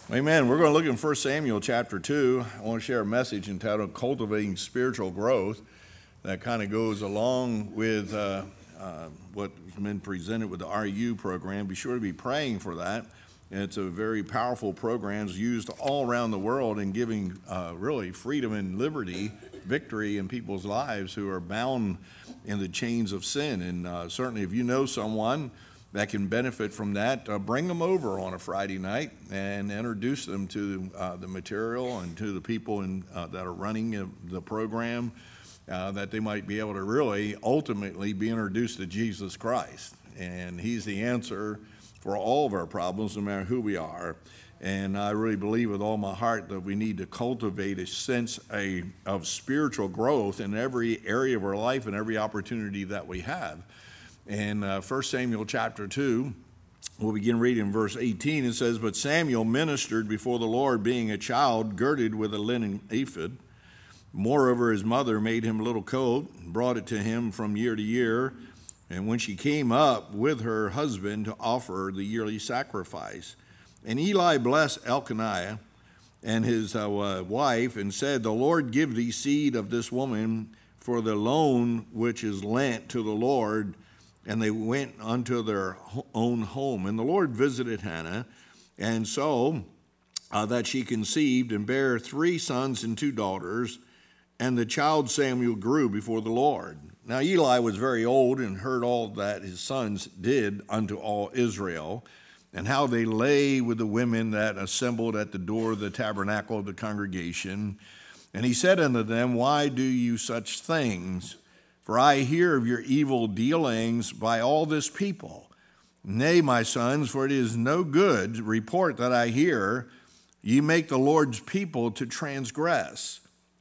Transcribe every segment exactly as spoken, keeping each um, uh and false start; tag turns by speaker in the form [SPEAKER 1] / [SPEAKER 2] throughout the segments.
[SPEAKER 1] Amen. We're going to look in First Samuel chapter two. I want to share a message entitled Cultivating Spiritual Growth that kind of goes along with uh, uh, what's been presented with the R U program. Be sure to be praying for that. It's a very powerful program. It's used all around the world in giving uh, really freedom and liberty, victory in people's lives who are bound in the chains of sin. And uh, certainly if you know someone that can benefit from that, uh, bring them over on a Friday night and introduce them to uh, the material and to the people in, uh, that are running uh, the program, uh, that they might be able to really ultimately be introduced to Jesus Christ. And he's the answer for all of our problems, no matter who we are. And I really believe with all my heart that we need to cultivate a sense a, of spiritual growth in every area of our life and every opportunity that we have. In uh, First Samuel chapter two, we'll begin reading in verse eighteen. It says, "But Samuel ministered before the Lord, being a child, girded with a linen ephod. Moreover, his mother made him a little coat, and brought it to him from year to year. And when she came up with her husband to offer the yearly sacrifice, and Eli blessed Elkanah and his uh, wife, and said, The Lord give thee seed of this woman for the loan which is lent to the Lord. And they went unto their own home. And the Lord visited Hannah, and so uh, that she conceived and bare three sons and two daughters. And the child Samuel grew before the Lord. Now Eli was very old and heard all that his sons did unto all Israel, and how they lay with the women that assembled at the door of the tabernacle of the congregation. And he said unto them, Why do you such things? For I hear of your evil dealings by all this people. Nay, my sons, for it is no good report that I hear. Ye make the Lord's people to transgress.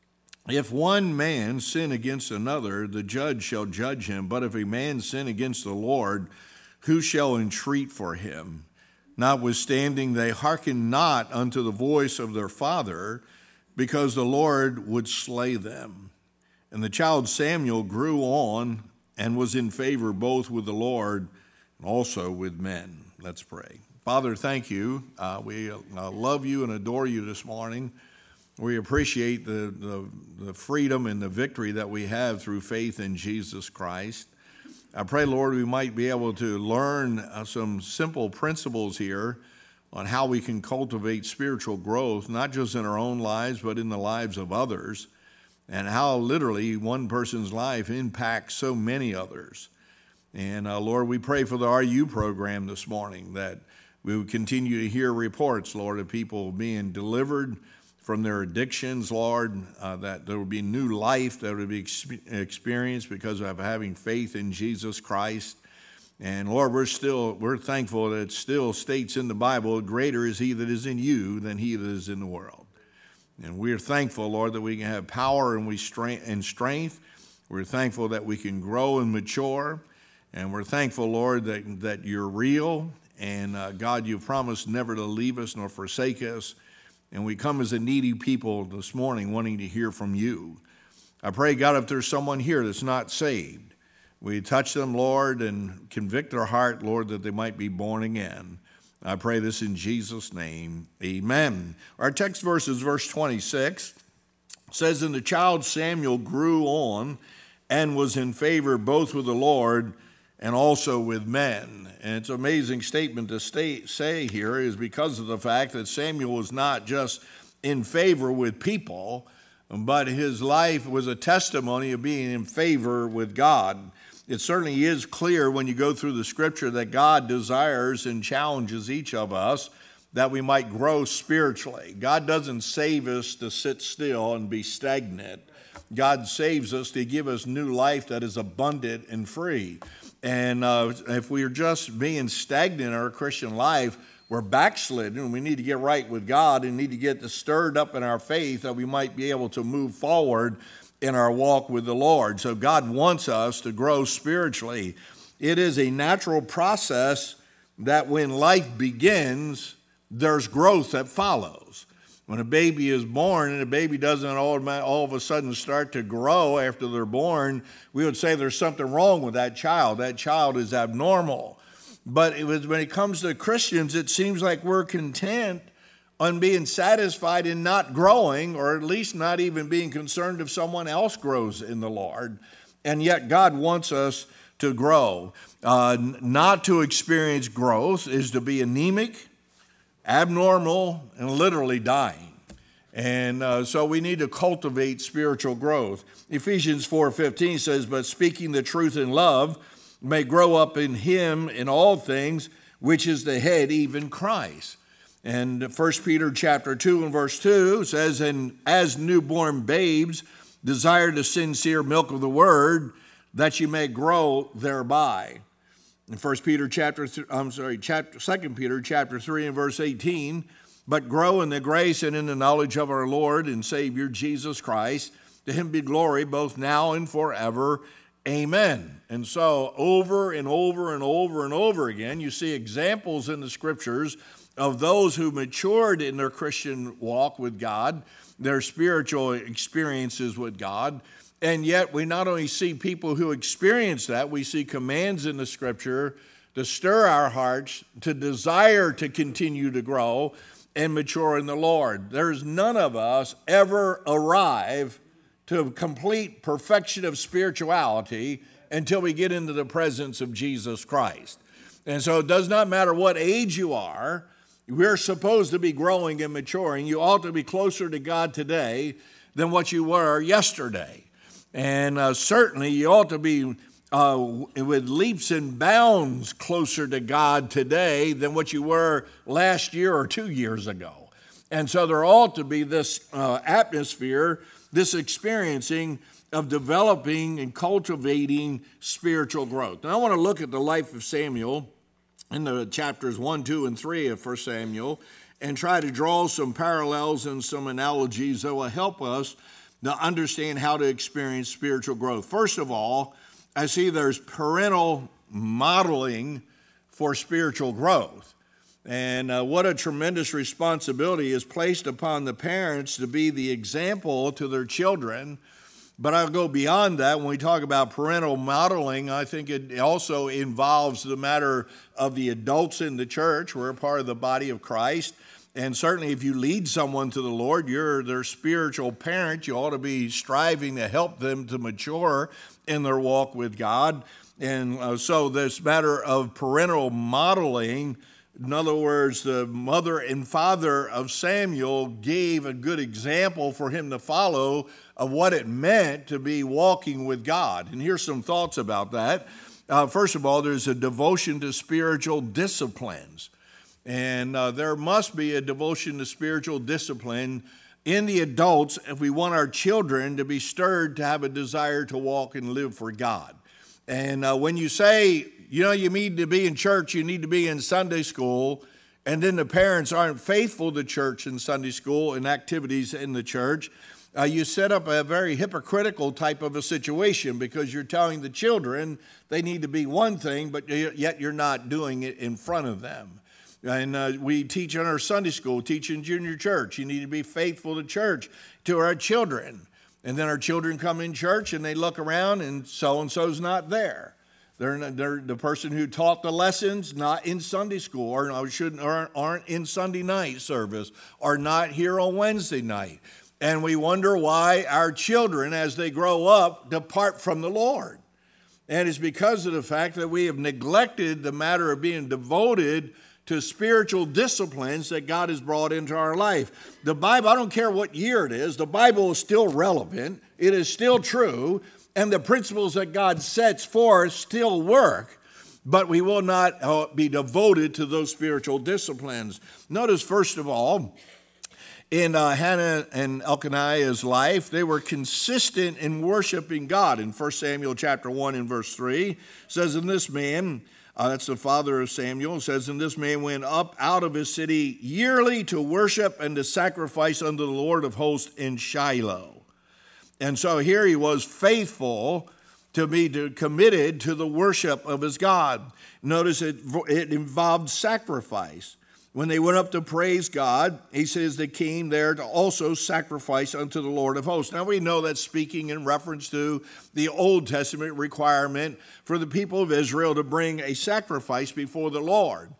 [SPEAKER 1] If one man sin against another, the judge shall judge him. But if a man sin against the Lord, who shall entreat for him? Notwithstanding, they hearken not unto the voice of their father, because the Lord would slay them. And the child Samuel grew on and was in favor both with the Lord and also with men." Let's pray. Father, thank you. Uh, we uh, love you and adore you this morning. We appreciate the, the, the freedom and the victory that we have through faith in Jesus Christ. I pray, Lord, we might be able to learn uh, some simple principles here on how we can cultivate spiritual growth, not just in our own lives, but in the lives of others, and how literally one person's life impacts so many others. And uh, Lord, we pray for the R U program this morning, that we would continue to hear reports, Lord, of people being delivered from their addictions, Lord, uh, that there would be new life that would be ex- experienced because of having faith in Jesus Christ. And Lord, we're still, we're thankful that it still states in the Bible, greater is he that is in you than he that is in the world. And we're thankful, Lord, that we can have power and we strength and strength. We're thankful that we can grow and mature. And we're thankful, Lord, that, that you're real. And uh, God, you've promised never to leave us nor forsake us. And we come as a needy people this morning wanting to hear from you. I pray, God, if there's someone here that's not saved, we touch them, Lord, and convict their heart, Lord, that they might be born again. I pray this in Jesus' name, amen. Our text verse is verse twenty-six. It says, And the child Samuel grew on and was in favor both with the Lord and also with men. And it's an amazing statement to stay, say here is because of the fact that Samuel was not just in favor with people, but his life was a testimony of being in favor with God. It certainly is clear when you go through the scripture that God desires and challenges each of us that we might grow spiritually. God doesn't save us to sit still and be stagnant. God saves us to give us new life that is abundant and free. And uh, if we're just being stagnant in our Christian life, we're backslidden, and we need to get right with God and need to get stirred up in our faith that we might be able to move forward in our walk with the Lord. So God wants us to grow spiritually. It is a natural process that when life begins, there's growth that follows. When a baby is born and a baby doesn't all, all of a sudden start to grow after they're born, we would say there's something wrong with that child. That child is abnormal. But it was, when it comes to Christians, it seems like we're content on being satisfied in not growing, or at least not even being concerned if someone else grows in the Lord. And yet God wants us to grow. Uh, not to experience growth is to be anemic, abnormal, and literally dying. And uh, so we need to cultivate spiritual growth. Ephesians four fifteen says, but speaking the truth in love may grow up in him in all things, which is the head, even Christ. And First Peter chapter two and verse two says, and as newborn babes, desire the sincere milk of the word, that you may grow thereby. In First Peter chapter, th- I'm sorry, chapter Second Peter chapter three and verse eighteen, but grow in the grace and in the knowledge of our Lord and Savior Jesus Christ. To him be glory both now and forever. Amen. And so over and over and over and over again, you see examples in the scriptures of those who matured in their Christian walk with God, their spiritual experiences with God. And yet we not only see people who experience that, we see commands in the scripture to stir our hearts, to desire to continue to grow and mature in the Lord. There's none of us ever arrive to complete perfection of spirituality until we get into the presence of Jesus Christ. And so it does not matter what age you are, we're supposed to be growing and maturing. You ought to be closer to God today than what you were yesterday. And uh, certainly you ought to be uh, with leaps and bounds closer to God today than what you were last year or two years ago. And so there ought to be this uh, atmosphere, this experiencing of developing and cultivating spiritual growth. Now I want to look at the life of Samuel in the chapters one, two, and three of First Samuel and try to draw some parallels and some analogies that will help us to understand how to experience spiritual growth. First of all, I see there's parental modeling for spiritual growth. And uh, what a tremendous responsibility is placed upon the parents to be the example to their children. But I'll go beyond that. When we talk about parental modeling, I think it also involves the matter of the adults in the church. We're a part of the body of Christ. And certainly if you lead someone to the Lord, you're their spiritual parent. You ought to be striving to help them to mature in their walk with God. And uh, so this matter of parental modeling, in other words, the mother and father of Samuel gave a good example for him to follow of what it meant to be walking with God. And here's some thoughts about that. Uh, first of all, there's a devotion to spiritual disciplines. And uh, there must be a devotion to spiritual discipline in the adults if we want our children to be stirred to have a desire to walk and live for God. And uh, when you say, you know, you need to be in church, you need to be in Sunday school, and then the parents aren't faithful to church and Sunday school and activities in the church, uh, you set up a very hypocritical type of a situation because you're telling the children they need to be one thing, but yet you're not doing it in front of them. And uh, we teach in our Sunday school, teach in junior church. You need to be faithful to church, to our children. And then our children come in church and they look around and so-and-so's not there. They're, not, they're the person who taught the lessons not in Sunday school or shouldn't or aren't in Sunday night service or not here on Wednesday night. And we wonder why our children, as they grow up, depart from the Lord. And it's because of the fact that we have neglected the matter of being devoted to spiritual disciplines that God has brought into our life. The Bible, I don't care what year it is, the Bible is still relevant. It is still true. And the principles that God sets forth still work. But we will not uh, be devoted to those spiritual disciplines. Notice, first of all, in uh, Hannah and Elkanah's life, they were consistent in worshiping God. In First Samuel chapter one and verse three, it says, "In this man," Uh, that's the father of Samuel, says, "And this man went up out of his city yearly to worship and to sacrifice unto the Lord of hosts in Shiloh." And so here he was faithful to be to, committed to the worship of his God. Notice it, it involved sacrifice. When they went up to praise God, he says they came there to also sacrifice unto the Lord of hosts. Now we know that's speaking in reference to the Old Testament requirement for the people of Israel to bring a sacrifice before the Lord.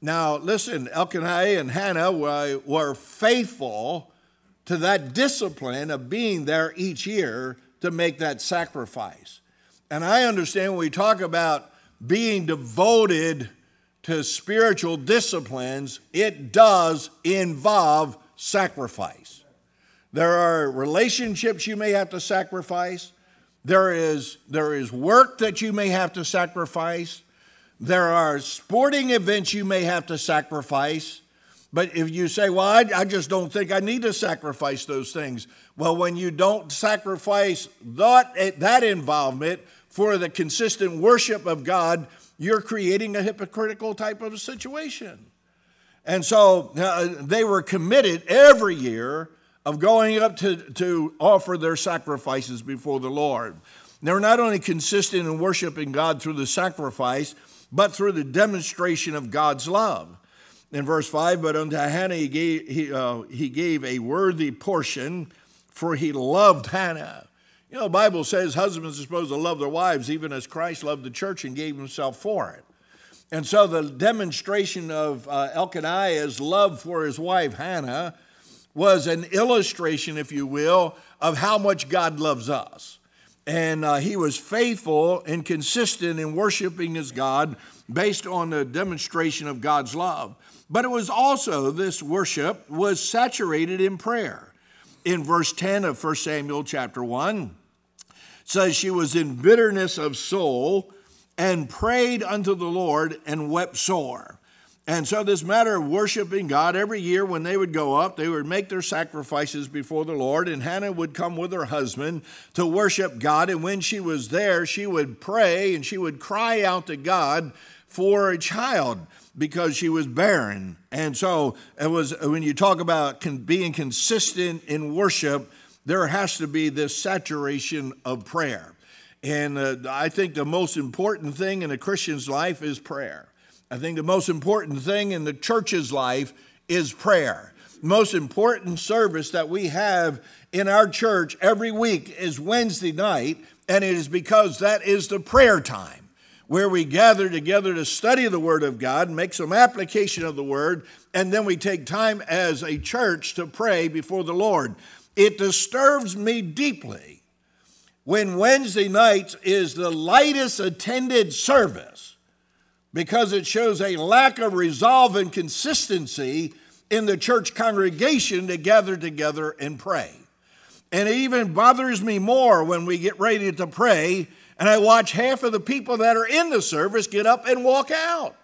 [SPEAKER 1] Now, listen, Elkanah and Hannah were, were faithful to that discipline of being there each year to make that sacrifice. And I understand when we talk about being devoted to spiritual disciplines, it does involve sacrifice. There are relationships you may have to sacrifice. There is, there is work that you may have to sacrifice. There are sporting events you may have to sacrifice. But if you say, well, I, I just don't think I need to sacrifice those things. Well, when you don't sacrifice that, that involvement for the consistent worship of God, you're creating a hypocritical type of a situation. And so uh, they were committed every year of going up to, to offer their sacrifices before the Lord. They were not only consistent in worshiping God through the sacrifice, but through the demonstration of God's love. In verse five, but unto Hannah he gave, he, uh, he gave a worthy portion, for he loved Hannah. You know, the Bible says husbands are supposed to love their wives, even as Christ loved the church and gave himself for it. And so the demonstration of uh, Elkanah's love for his wife Hannah was an illustration, if you will, of how much God loves us. And uh, he was faithful and consistent in worshiping his God based on the demonstration of God's love. But it was also, this worship was saturated in prayer. In verse ten of First Samuel chapter one, it says she was in bitterness of soul and prayed unto the Lord and wept sore. And so this matter of worshiping God, every year when they would go up, they would make their sacrifices before the Lord, and Hannah would come with her husband to worship God. And when she was there, she would pray and she would cry out to God for a child because she was barren. And so it was, when you talk about being consistent in worship, there has to be this saturation of prayer. And uh, I think the most important thing in a Christian's life is prayer. I think the most important thing in the church's life is prayer. The most important service that we have in our church every week is Wednesday night, and it is because that is the prayer time where we gather together to study the Word of God, make some application of the Word, and then we take time as a church to pray before the Lord. It disturbs me deeply when Wednesday nights is the lightest attended service, because it shows a lack of resolve and consistency in the church congregation to gather together and pray. And it even bothers me more when we get ready to pray and I watch half of the people that are in the service get up and walk out.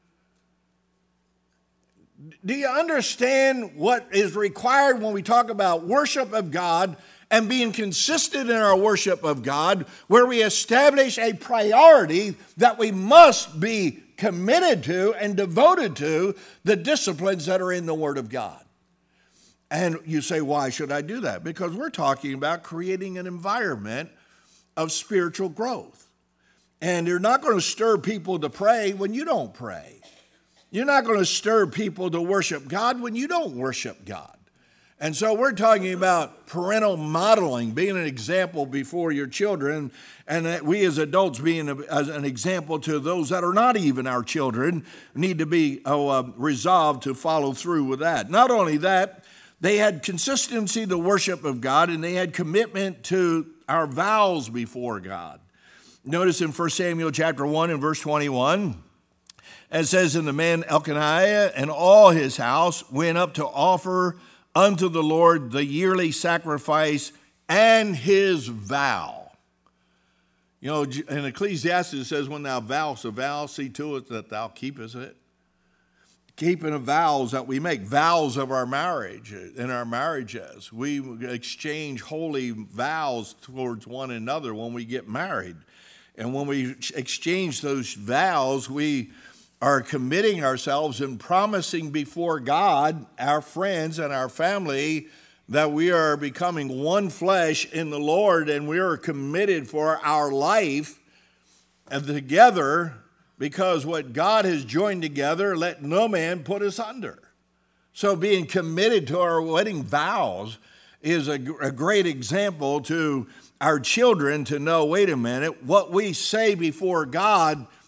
[SPEAKER 1] Do you understand what is required when we talk about worship of God and being consistent in our worship of God, where we establish a priority that we must be committed to and devoted to the disciplines that are in the Word of God? And you say, why should I do that? Because we're talking about creating an environment of spiritual growth. And you're not going to stir people to pray when you don't pray. You're not going to stir people to worship God when you don't worship God. And so we're talking about parental modeling, being an example before your children, and that we as adults being a, as an example to those that are not even our children need to be oh, uh, resolved to follow through with that. Not only that, they had consistency to worship of God, and they had commitment to our vows before God. Notice in First Samuel chapter one and verse twenty-one, it says, and the man Elkanah and all his house went up to offer unto the Lord the yearly sacrifice and his vow. You know, in Ecclesiastes it says, when thou vowest a vow, see to it that thou keepest it. Keeping the vows that we make, vows of our marriage, in our marriages. We exchange holy vows towards one another when we get married. And when we exchange those vows, we are committing ourselves and promising before God, our friends and our family, that we are becoming one flesh in the Lord, and we are committed for our life and together, because what God has joined together, let no man put us under. So being committed to our wedding vows is a, a great example to our children to know, wait a minute, what we say before God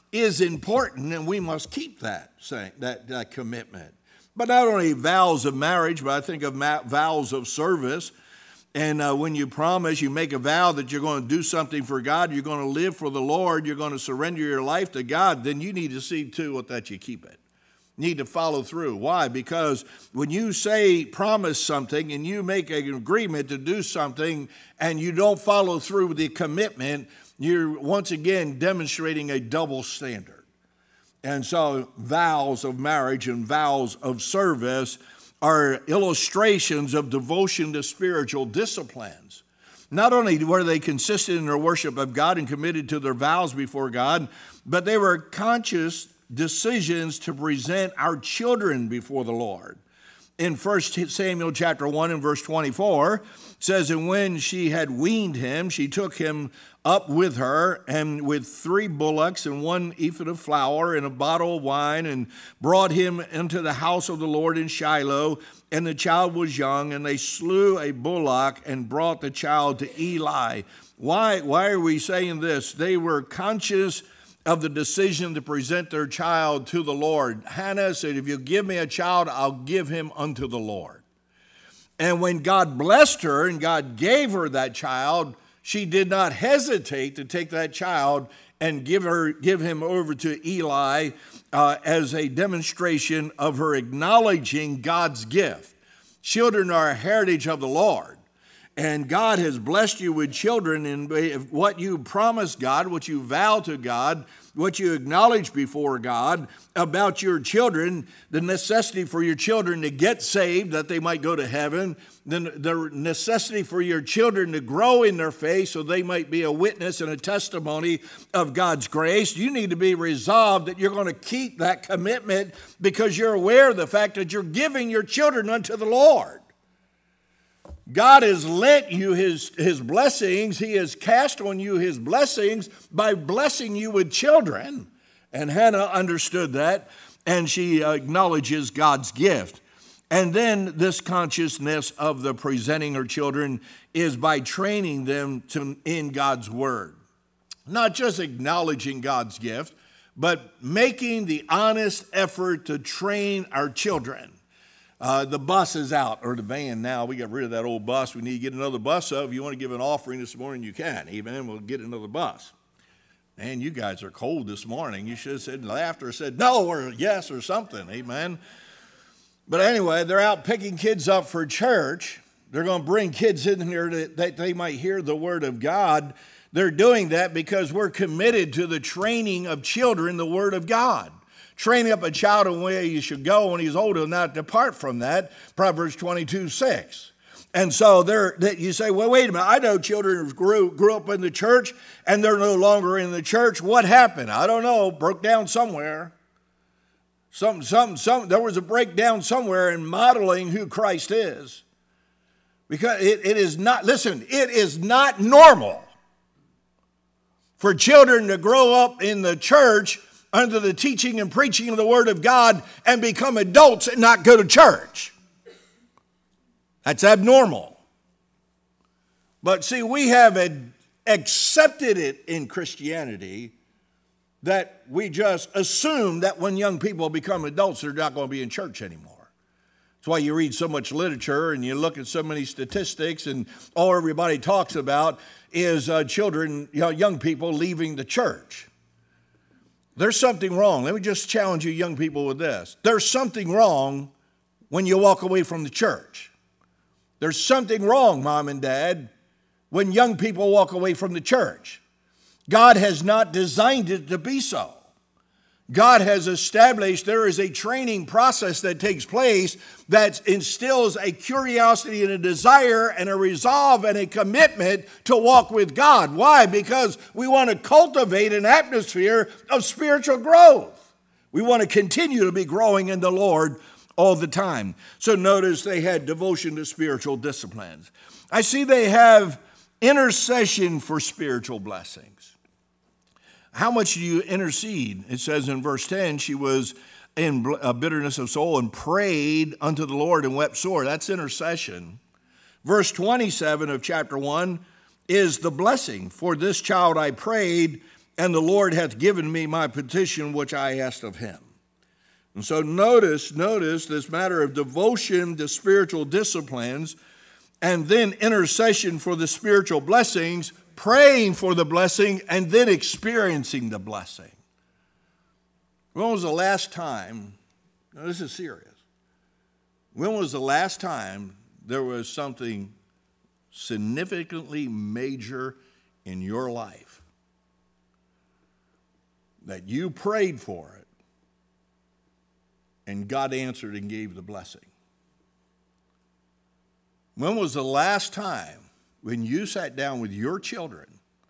[SPEAKER 1] is important, and we must keep that, that, that commitment. But not only vows of marriage, but I think of ma- vows of service. And uh, when you promise, you make a vow that you're going to do something for God, you're going to live for the Lord, you're going to surrender your life to God, then you need to see to it that you keep it. You need to follow through. Why? Because when you say, promise something, and you make an agreement to do something, and you don't follow through with the commitment, you're once again demonstrating a double standard. And so vows of marriage and vows of service are illustrations of devotion to spiritual disciplines. Not only were they consistent in their worship of God and committed to their vows before God, but they were conscious decisions to present our children before the Lord. In First Samuel chapter one and verse twenty-four, it says, and when she had weaned him, she took him up with her, and with three bullocks and one ephah of flour and a bottle of wine, and brought him into the house of the Lord in Shiloh. And the child was young, and they slew a bullock and brought the child to Eli. Why, why are we saying this? They were conscious of the decision to present their child to the Lord. Hannah said, if you give me a child, I'll give him unto the Lord. And when God blessed her and God gave her that child, she did not hesitate to take that child and give her, give him over to Eli uh, as a demonstration of her acknowledging God's gift. Children are a heritage of the Lord. And God has blessed you with children, and what you promise God, what you vow to God, what you acknowledge before God about your children, the necessity for your children to get saved, that they might go to heaven, the, the necessity for your children to grow in their faith so they might be a witness and a testimony of God's grace. You need to be resolved that you're going to keep that commitment because you're aware of the fact that you're giving your children unto the Lord. God has lent you his, his blessings. He has cast on you his blessings by blessing you with children. And Hannah understood that, and she acknowledges God's gift. And then this consciousness of the presenting her children is by training them to, in God's word. Not just acknowledging God's gift, but making the honest effort to train our children. Uh, the bus is out, or the van now. We got rid of that old bus. We need to get another bus up. If you want to give an offering this morning, you can. Amen. We'll get another bus. Man, you guys are cold this morning. You should have said laughed or said no or yes or something. Amen. But anyway, they're out picking kids up for church. They're going to bring kids in here that, that they might hear the word of God. They're doing that because we're committed to the training of children, the word of God. Training up a child in the way he should go when he's old and not depart from that, Proverbs twenty-two six. And so there, you say, well, wait a minute, I know children who grew, grew up in the church and they're no longer in the church. What happened? I don't know, broke down somewhere. Some, some, some, there was a breakdown somewhere in modeling who Christ is. Because it, it is not, listen, it is not normal for children to grow up in the church under the teaching and preaching of the Word of God and become adults and not go to church. That's abnormal. But see, we have accepted it in Christianity that we just assume that when young people become adults, they're not going to be in church anymore. That's why you read so much literature and you look at so many statistics, and all everybody talks about is uh, children, you know, young people leaving the church. There's something wrong. Let me just challenge you young people with this. There's something wrong when you walk away from the church. There's something wrong, mom and dad, when young people walk away from the church. God has not designed it to be so. God has established there is a training process that takes place that instills a curiosity and a desire and a resolve and a commitment to walk with God. Why? Because we want to cultivate an atmosphere of spiritual growth. We want to continue to be growing in the Lord all the time. So notice they had devotion to spiritual disciplines. I see they have intercession for spiritual blessings. How much do you intercede? It says in verse ten, she was in bitterness of soul and prayed unto the Lord and wept sore. That's intercession. Verse twenty-seven of chapter one is the blessing. For this child I prayed, and the Lord hath given me my petition which I asked of him. And so notice, notice this matter of devotion to spiritual disciplines, and then intercession for the spiritual blessings, praying for the blessing, and then experiencing the blessing. When was the last time, now this is serious, when was the last time there was something significantly major in your life that you prayed for it and God answered and gave the blessing? When was the last time when you sat down with your children,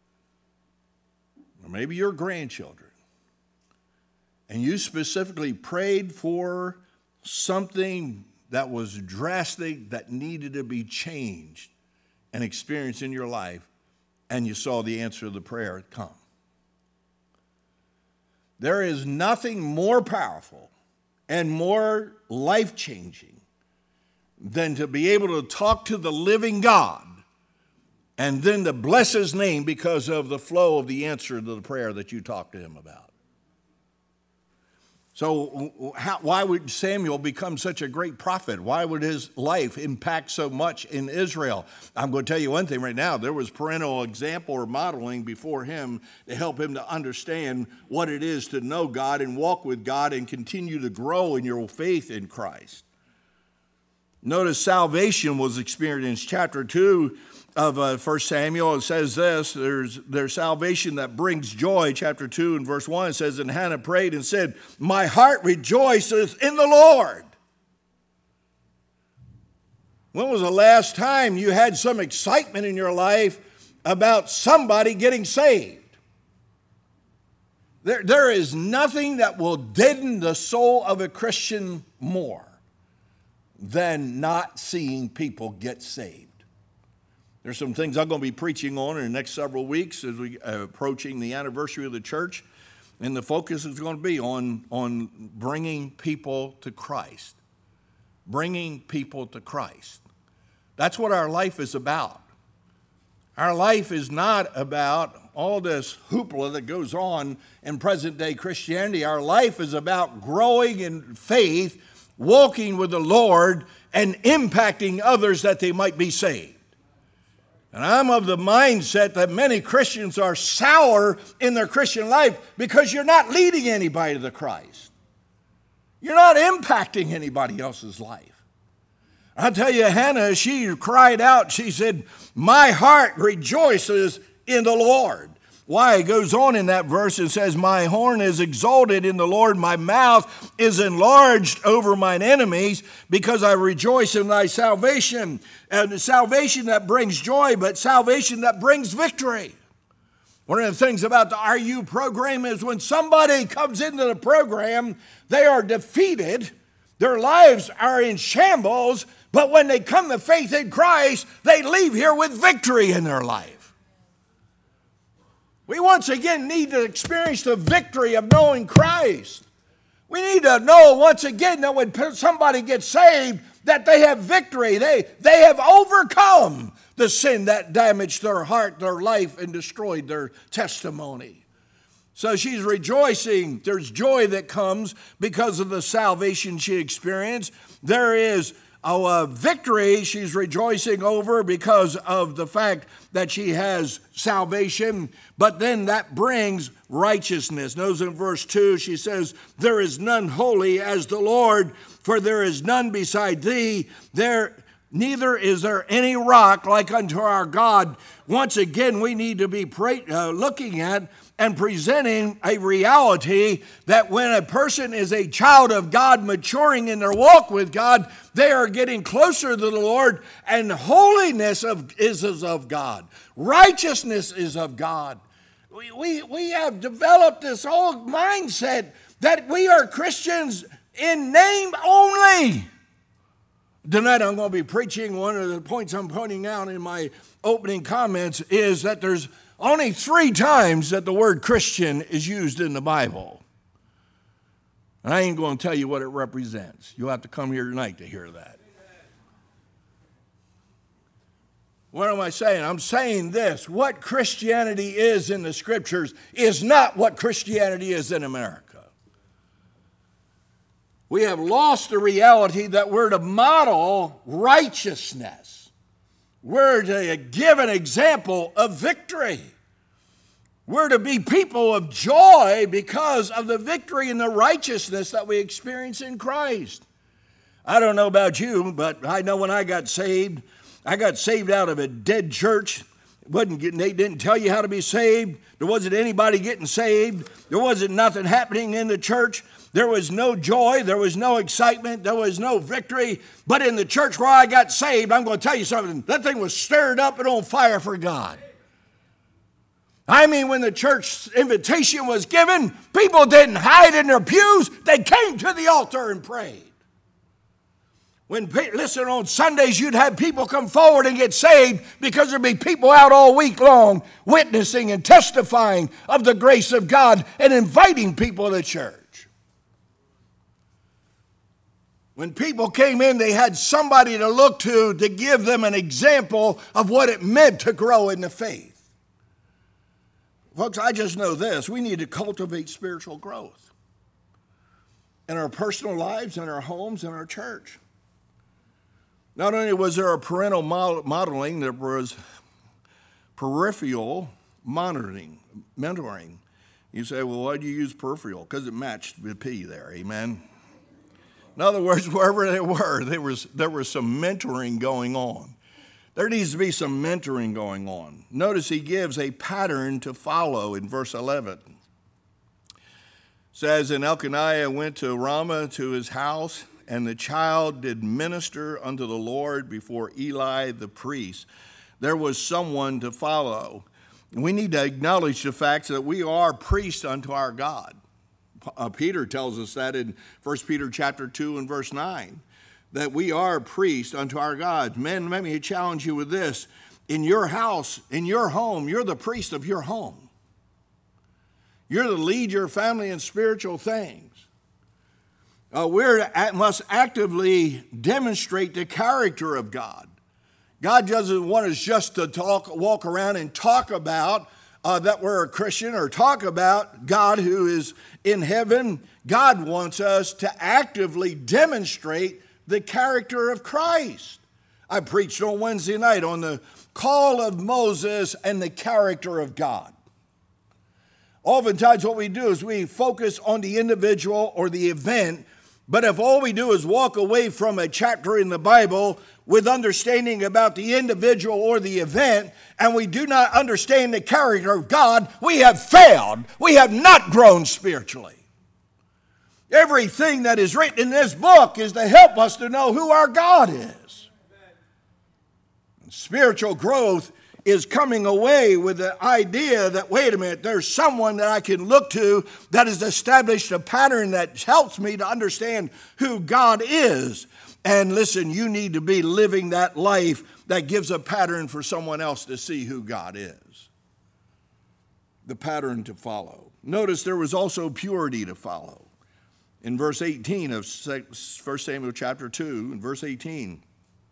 [SPEAKER 1] or maybe your grandchildren, and you specifically prayed for something that was drastic, that needed to be changed and experienced in your life, and you saw the answer to the prayer come? There is nothing more powerful and more life-changing than to be able to talk to the living God and then to bless his name because of the flow of the answer to the prayer that you talked to him about. So how, why would Samuel become such a great prophet? Why would his life impact so much in Israel? I'm going to tell you one thing right now. There was parental example or modeling before him to help him to understand what it is to know God and walk with God and continue to grow in your faith in Christ. Notice salvation was experienced. Chapter two of uh, First Samuel, it says this, there's, there's salvation that brings joy. Chapter two and verse one, it says, and Hannah prayed and said, my heart rejoices in the Lord. When was the last time you had some excitement in your life about somebody getting saved? There, there is nothing that will deaden the soul of a Christian more than not seeing people get saved. There's some things I'm going to be preaching on in the next several weeks as we are approaching the anniversary of the church. And the focus is going to be on, on bringing people to Christ. Bringing people to Christ. That's what our life is about. Our life is not about all this hoopla that goes on in present-day Christianity. Our life is about growing in faith, walking with the Lord, and impacting others that they might be saved. And I'm of the mindset that many Christians are sour in their Christian life because you're not leading anybody to Christ. You're not impacting anybody else's life. I tell you, Hannah, she cried out, she said, my heart rejoices in the Lord. Why? It goes on in that verse and says, my horn is exalted in the Lord, my mouth is enlarged over mine enemies, because I rejoice in thy salvation. And salvation that brings joy, but salvation that brings victory. One of the things about the R U program is when somebody comes into the program, they are defeated, their lives are in shambles, but when they come to faith in Christ, they leave here with victory in their life. We once again need to experience the victory of knowing Christ. We need to know once again that when somebody gets saved, that they have victory. They, they have overcome the sin that damaged their heart, their life, and destroyed their testimony. So she's rejoicing. There's joy that comes because of the salvation she experienced. There is a victory she's rejoicing over because of the fact that she has salvation, but then that brings righteousness. Notice in verse two, she says, there is none holy as the Lord, for there is none beside thee. There neither is there any rock like unto our God. Once again, we need to be pray, uh, looking at and presenting a reality that when a person is a child of God, maturing in their walk with God, they are getting closer to the Lord, and holiness of, is, is of God. Righteousness is of God. We, we, we have developed this old mindset that we are Christians in name only. Tonight I'm going to be preaching, one of the points I'm pointing out in my opening comments is that there's only three times that the word Christian is used in the Bible. And I ain't going to tell you what it represents. You'll have to come here tonight to hear that. What am I saying? I'm saying this. What Christianity is in the Scriptures is not what Christianity is in America. We have lost the reality that we're to model righteousness. We're to give an example of victory. We're to be people of joy because of the victory and the righteousness that we experience in Christ. I don't know about you, but I know when I got saved, I got saved out of a dead church. Wasn't getting, they didn't tell you how to be saved. There wasn't anybody getting saved. There wasn't nothing happening in the church. There was no joy. There was no excitement. There was no victory. But in the church where I got saved, I'm going to tell you something. That thing was stirred up and on fire for God. I mean, when the church invitation was given, people didn't hide in their pews. They came to the altar and prayed. When, listen, on Sundays, you'd have people come forward and get saved because there'd be people out all week long witnessing and testifying of the grace of God and inviting people to church. When people came in, they had somebody to look to to give them an example of what it meant to grow in the faith. Folks, I just know this. We need to cultivate spiritual growth in our personal lives, in our homes, in our church. Not only was there a parental modeling, there was peripheral monitoring, mentoring. You say, well, why do you use peripheral? Because it matched the P there, amen? In other words, wherever they were, there was, there was some mentoring going on. There needs to be some mentoring going on. Notice he gives a pattern to follow in verse eleven. It says, and Elkanah went to Ramah to his house, and the child did minister unto the Lord before Eli the priest. There was someone to follow. We need to acknowledge the fact that we are priests unto our God. Uh, Peter tells us that in First Peter chapter two and verse nine, that we are priests unto our God. Men, let me challenge you with this. In your house, in your home, you're the priest of your home. You're to lead your family in spiritual things. Uh, we must actively demonstrate the character of God. God doesn't want us just to talk, walk around and talk about uh, that we're a Christian or talk about God who is in heaven. God wants us to actively demonstrate the character of Christ. I preached on Wednesday night on the call of Moses and the character of God. Oftentimes what we do is we focus on the individual or the event. But if all we do is walk away from a chapter in the Bible with understanding about the individual or the event, and we do not understand the character of God, we have failed. We have not grown spiritually. Everything that is written in this book is to help us to know who our God is. Spiritual growth is coming away with the idea that, wait a minute, there's someone that I can look to that has established a pattern that helps me to understand who God is. And listen, you need to be living that life that gives a pattern for someone else to see who God is. The pattern to follow. Notice there was also purity to follow. In verse eighteen of First Samuel chapter two, in verse eighteen,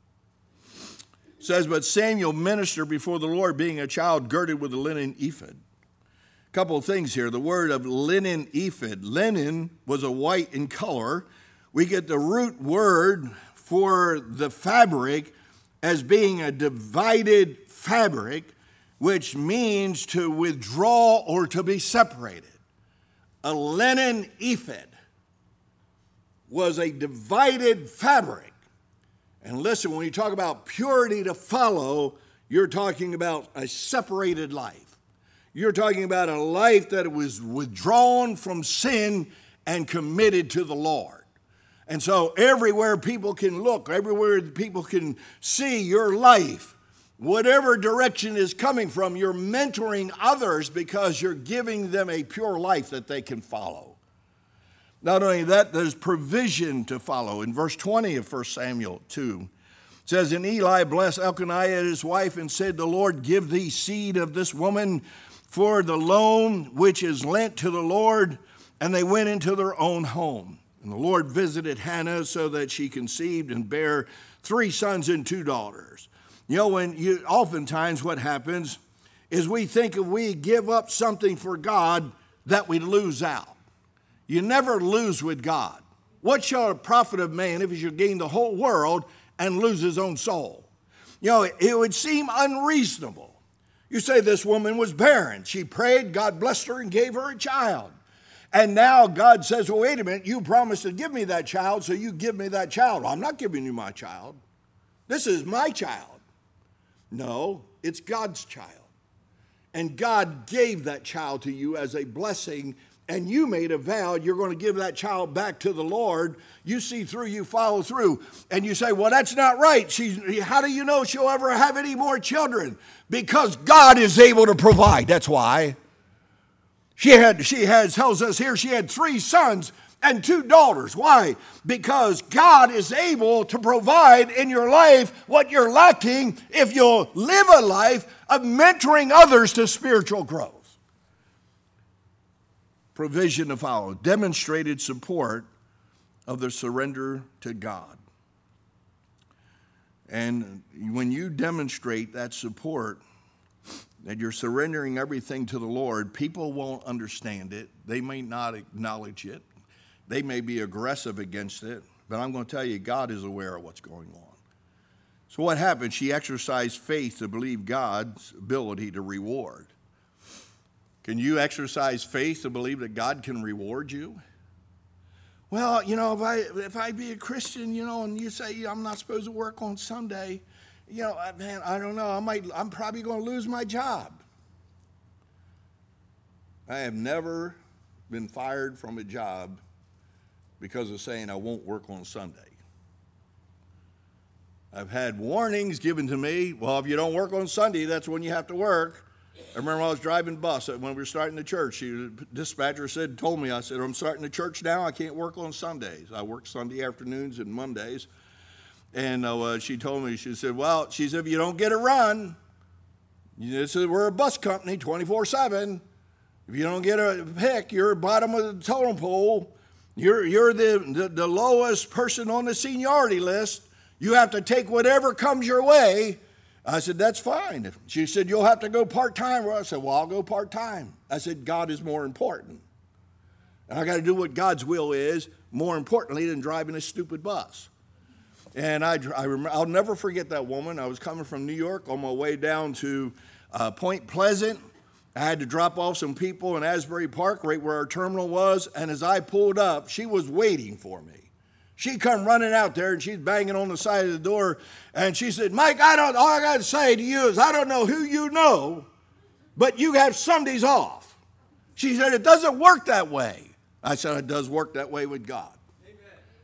[SPEAKER 1] it says, but Samuel ministered before the Lord, being a child girded with a linen ephod. A couple of things here. The word of linen ephod. Linen was a white in color. We get the root word for the fabric as being a divided fabric, which means to withdraw or to be separated. A linen ephod was a divided fabric. And listen, when you talk about purity to follow, you're talking about a separated life. You're talking about a life that was withdrawn from sin and committed to the Lord. And so everywhere people can look, everywhere people can see your life, whatever direction is coming from, you're mentoring others because you're giving them a pure life that they can follow. Not only that, there's provision to follow. In verse twenty of First Samuel two, it says, and Eli blessed Elkanah and his wife and said, the Lord give thee seed of this woman for the loan which is lent to the Lord. And they went into their own home. And the Lord visited Hannah so that she conceived and bare three sons and two daughters. You know, when you, oftentimes what happens is we think if we give up something for God that we lose out. You never lose with God. What shall it profit of man if he should gain the whole world and lose his own soul? You know, it would seem unreasonable. You say this woman was barren. She prayed, God blessed her and gave her a child. And now God says, well, wait a minute, you promised to give me that child, so you give me that child. Well, I'm not giving you my child. This is my child. No, it's God's child. And God gave that child to you as a blessing, and you made a vow you're going to give that child back to the Lord. You see through, you follow through. And you say, well, that's not right. She's, how do you know she'll ever have any more children? Because God is able to provide. That's why. She had, she has, tells us here, she had three sons and two daughters. Why? Because God is able to provide in your life what you're lacking if you'll live a life of mentoring others to spiritual growth. Provision to follow. Demonstrated support of the surrender to God. And when you demonstrate that support, that you're surrendering everything to the Lord, people won't understand it. They may not acknowledge it. They may be aggressive against it. But I'm going to tell you, God is aware of what's going on. So what happened? She exercised faith to believe God's ability to reward. Can you exercise faith to believe that God can reward you? Well, you know, if I if I be a Christian, you know, and you say I'm not supposed to work on Sunday, you know, man, I don't know. I might. I'm probably going to lose my job. I have never been fired from a job because of saying I won't work on Sunday. I've had warnings given to me. Well, if you don't work on Sunday, that's when you have to work. I remember I was driving bus when we were starting the church. The dispatcher said, told me, I said, I'm starting the church now. I can't work on Sundays. I work Sunday afternoons and Mondays. And uh, she told me, she said, well, she said, if you don't get a run, you know, we're a bus company twenty-four seven. If you don't get a pick, you're bottom of the totem pole. You're, you're the, the, the lowest person on the seniority list. You have to take whatever comes your way. I said, that's fine. She said, you'll have to go part-time. Well, I said, well, I'll go part-time. I said, God is more important. And I got to do what God's will is, more importantly than driving a stupid bus. And I, I remember, I'll never forget that woman. I was coming from New York on my way down to uh, Point Pleasant. I had to drop off some people in Asbury Park, right where our terminal was. And as I pulled up, she was waiting for me. She come running out there, and she's banging on the side of the door, and she said, Mike, I don't, all I got to say to you is I don't know who you know, but you have Sundays off. She said, it doesn't work that way. I said, it does work that way with God. Amen.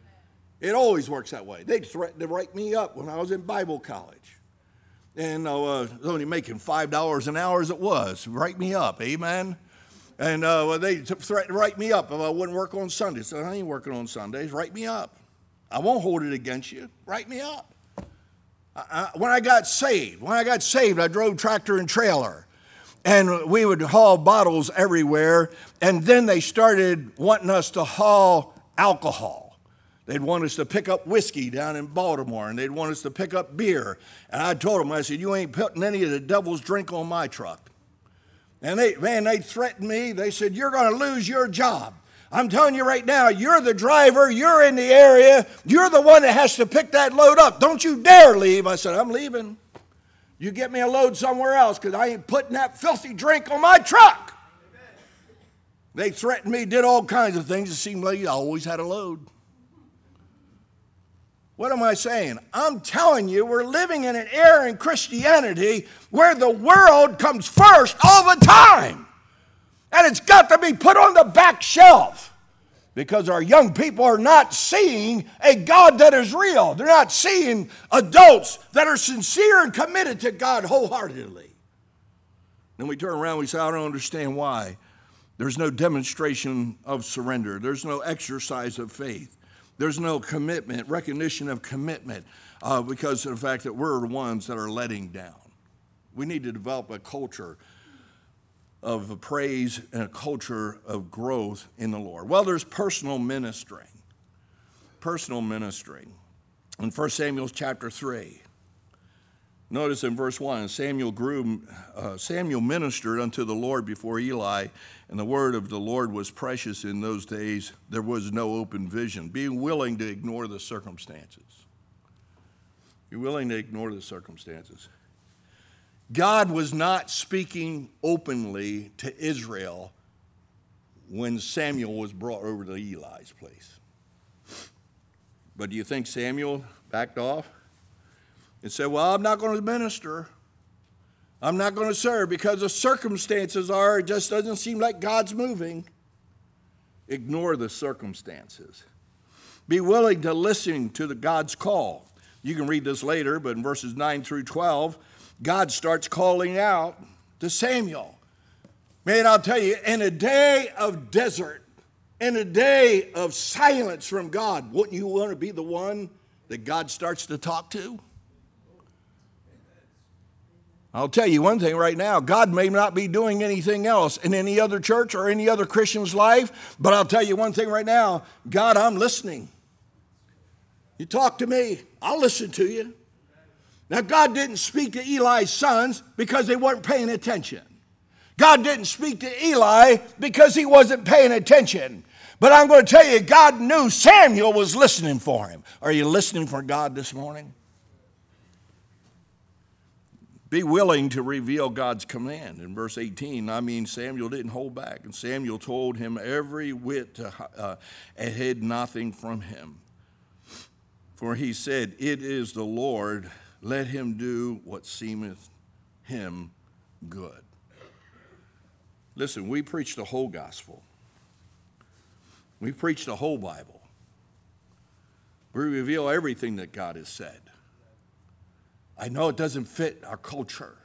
[SPEAKER 1] It always works that way. They threatened to write me up when I was in Bible college. And uh, I was only making five dollars an hour as it was. Write me up, amen? And uh, they threatened to write me up if I wouldn't work on Sundays. So I ain't working on Sundays. Write me up. I won't hold it against you. Write me up. I, I, when I got saved, when I got saved, I drove tractor and trailer. And we would haul bottles everywhere. And then they started wanting us to haul alcohol. They'd want us to pick up whiskey down in Baltimore. And they'd want us to pick up beer. And I told them, I said, you ain't putting any of the devil's drink on my truck. And they, man, they threatened me. They said, you're going to lose your job. I'm telling you right now, you're the driver, you're in the area, you're the one that has to pick that load up. Don't you dare leave. I said, I'm leaving. You get me a load somewhere else because I ain't putting that filthy drink on my truck. Amen. They threatened me, did all kinds of things. It seemed like I always had a load. What am I saying? I'm telling you, we're living in an era in Christianity where the world comes first all the time. And it's got to be put on the back shelf because our young people are not seeing a God that is real. They're not seeing adults that are sincere and committed to God wholeheartedly. Then we turn around and we say, I don't understand why. There's no demonstration of surrender. There's no exercise of faith. There's no commitment, recognition of commitment uh, because of the fact that we're the ones that are letting down. We need to develop a culture of praise and a culture of growth in the Lord. Well, there's personal ministering. Personal ministering. In First Samuel chapter three. Notice in verse one, Samuel grew, uh, Samuel ministered unto the Lord before Eli, and the word of the Lord was precious in those days. There was no open vision. Being willing to ignore the circumstances. Be willing to ignore the circumstances. God was not speaking openly to Israel when Samuel was brought over to Eli's place. But do you think Samuel backed off and said, well, I'm not going to minister. I'm not going to serve because the circumstances are, it just doesn't seem like God's moving. Ignore the circumstances. Be willing to listen to the God's call. You can read this later, but in verses nine through twelve, God starts calling out to Samuel. Man, I'll tell you, in a day of desert, in a day of silence from God, wouldn't you want to be the one that God starts to talk to? I'll tell you one thing right now, God may not be doing anything else in any other church or any other Christian's life, but I'll tell you one thing right now, God, I'm listening. You talk to me, I'll listen to you. Now, God didn't speak to Eli's sons because they weren't paying attention. God didn't speak to Eli because he wasn't paying attention. But I'm going to tell you, God knew Samuel was listening for him. Are you listening for God this morning? Be willing to reveal God's command. In verse eighteen, I mean, Samuel didn't hold back. And Samuel told him every whit to, uh, and hid nothing from him. For he said, it is the Lord, let him do what seemeth him good. Listen, we preach the whole gospel. We preach the whole Bible. We reveal everything that God has said. I know it doesn't fit our culture.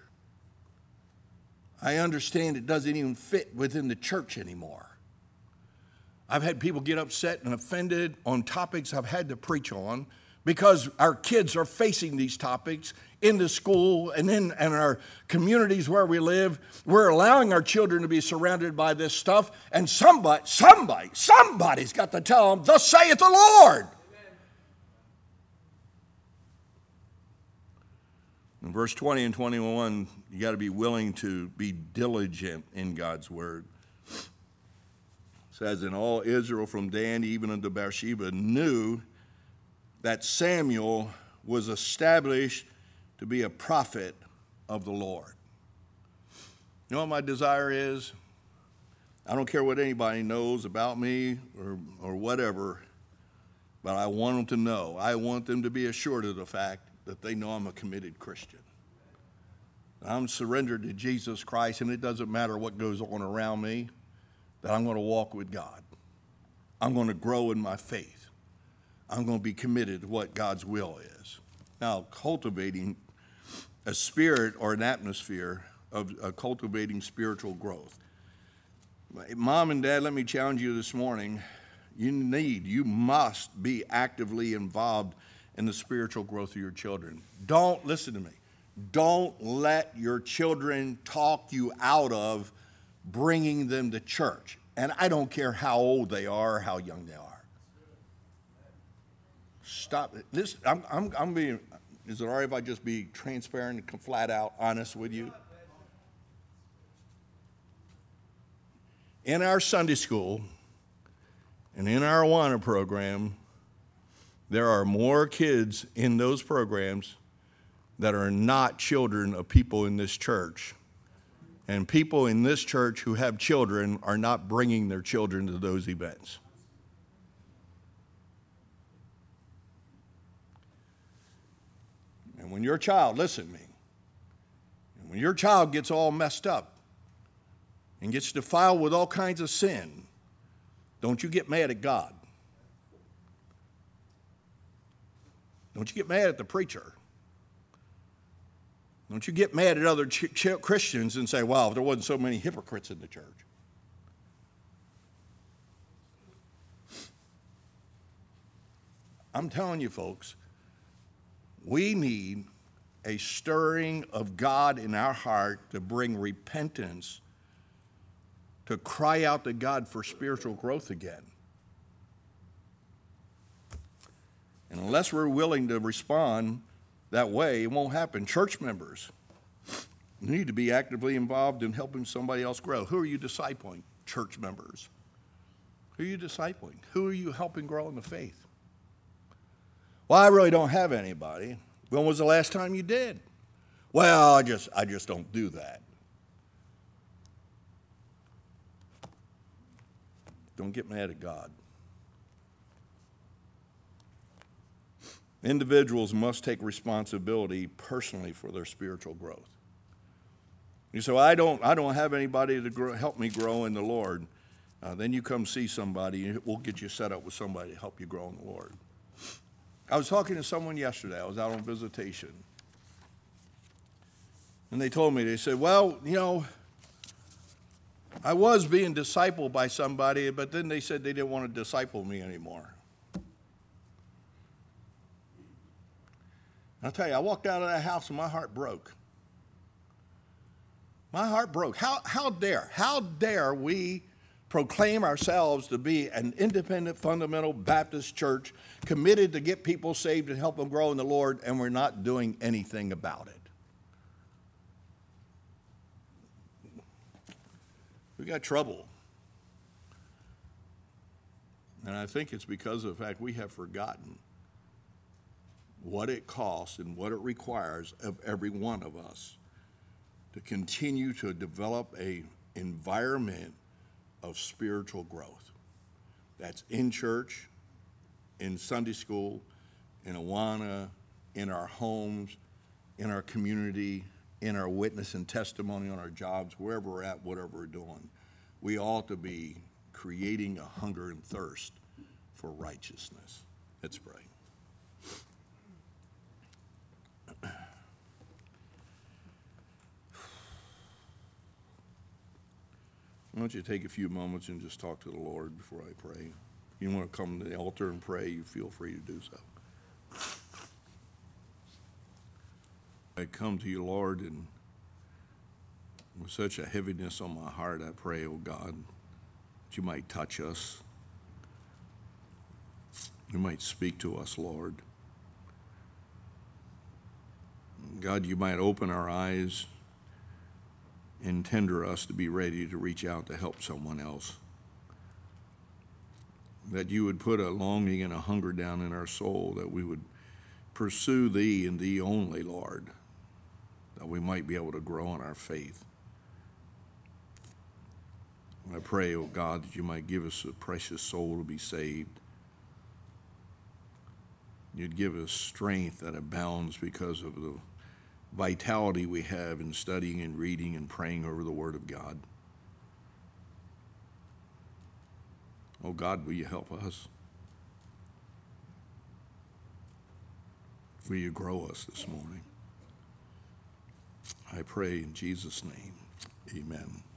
[SPEAKER 1] I understand it doesn't even fit within the church anymore. I've had people get upset and offended on topics I've had to preach on because our kids are facing these topics in the school and in and our communities where we live. We're allowing our children to be surrounded by this stuff, and somebody, somebody, somebody's got to tell them, thus saith the Lord. In verse twenty and twenty-one, you got to be willing to be diligent in God's word. It says, and all Israel from Dan even unto Beersheba knew that Samuel was established to be a prophet of the Lord. You know what my desire is? I don't care what anybody knows about me or, or whatever, but I want them to know. I want them to be assured of the fact that they know I'm a committed Christian. I'm surrendered to Jesus Christ, and it doesn't matter what goes on around me, that I'm going to walk with God. I'm going to grow in my faith. I'm going to be committed to what God's will is. Now, cultivating a spirit or an atmosphere of uh, cultivating spiritual growth. Mom and Dad, let me challenge you this morning. You need, you must be actively involved in the spiritual growth of your children. Don't, listen to me, don't let your children talk you out of bringing them to church. And I don't care how old they are or how young they are. Stop it. This, I'm, I'm, I'm being, is it all right if I just be transparent and flat out honest with you? In our Sunday school and in our Awana program, there are more kids in those programs that are not children of people in this church. And people in this church who have children are not bringing their children to those events. And when your child, listen to me, and when your child gets all messed up and gets defiled with all kinds of sin, don't you get mad at God. Don't you get mad at the preacher. Don't you get mad at other ch- ch- Christians and say, wow, if there wasn't so many hypocrites in the church. I'm telling you, folks, we need a stirring of God in our heart to bring repentance, to cry out to God for spiritual growth again. And unless we're willing to respond that way, it won't happen. Church members need to be actively involved in helping somebody else grow. Who are you discipling? Church members. Who are you discipling? Who are you helping grow in the faith? Well, I really don't have anybody. When was the last time you did? Well, I just I just don't do that. Don't get mad at God. Individuals must take responsibility personally for their spiritual growth. You say, well, I don't, I don't have anybody to grow, help me grow in the Lord. Uh, then you come see somebody, and we'll get you set up with somebody to help you grow in the Lord. I was talking to someone yesterday. I was out on visitation. And they told me, they said, well, you know, I was being discipled by somebody, but then they said they didn't want to disciple me anymore. I'll tell you, I walked out of that house and my heart broke. My heart broke. How, how dare, how dare we proclaim ourselves to be an independent, fundamental Baptist church committed to get people saved and help them grow in the Lord, and we're not doing anything about it? We got trouble. And I think it's because of the fact we have forgotten what it costs and what it requires of every one of us to continue to develop an environment of spiritual growth. That's in church, in Sunday school, in Awana, in our homes, in our community, in our witness and testimony on our jobs, wherever we're at, whatever we're doing. We ought to be creating a hunger and thirst for righteousness. Let's pray. Why don't you take a few moments and just talk to the Lord before I pray? If you want to come to the altar and pray, you feel free to do so. I come to you, Lord, and with such a heaviness on my heart, I pray, oh God, that you might touch us. You might speak to us, Lord. God, you might open our eyes and tender us to be ready to reach out to help someone else. That you would put a longing and a hunger down in our soul, that we would pursue thee and thee only, Lord, that we might be able to grow in our faith. I pray, oh God, that you might give us a precious soul to be saved. You'd give us strength that abounds because of the vitality we have in studying and reading and praying over the Word of God. Oh God, will you help us? Will you grow us this morning? I pray in Jesus' name, amen.